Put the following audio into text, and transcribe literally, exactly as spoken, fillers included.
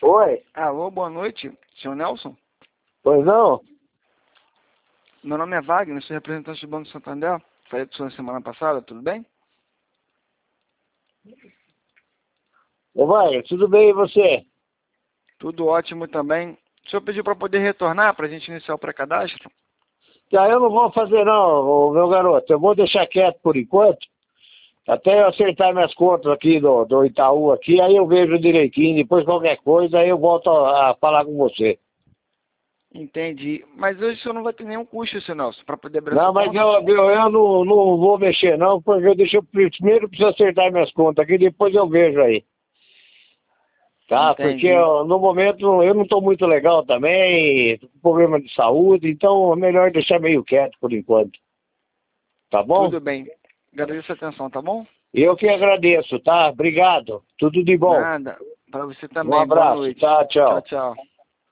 Oi? Alô, boa noite, senhor Nelson. Pois não? Meu nome é Wagner, sou representante do Banco Santander. Falei com o senhor na semana passada, tudo bem? Ô, vai, tudo bem e você? Tudo ótimo também. O senhor pediu para poder retornar para a gente iniciar o pré-cadastro? Ah, eu não vou fazer não, ô, meu garoto. Eu vou deixar quieto por enquanto. Até eu acertar minhas contas aqui do, do Itaú aqui, aí eu vejo direitinho. Depois qualquer coisa, aí eu volto a, a falar com você. Entendi. Mas hoje o senhor não vai ter nenhum custo, senhor Nelson, para poder abrir Não, essa mas conta? eu, eu, eu não, não vou mexer não, porque eu deixo, primeiro preciso acertar minhas contas aqui, depois eu vejo aí. Tá, porque Entendi. ó, no momento eu não estou muito legal também, tô com problema de saúde, então é melhor deixar meio quieto por enquanto. Tá bom? Tudo bem. Agradeço a atenção, tá bom? Eu que agradeço, tá? Obrigado. Tudo de bom. Nada. Para você Um também. Boa abraço, noite. tá? Tchau, Tchau. tchau.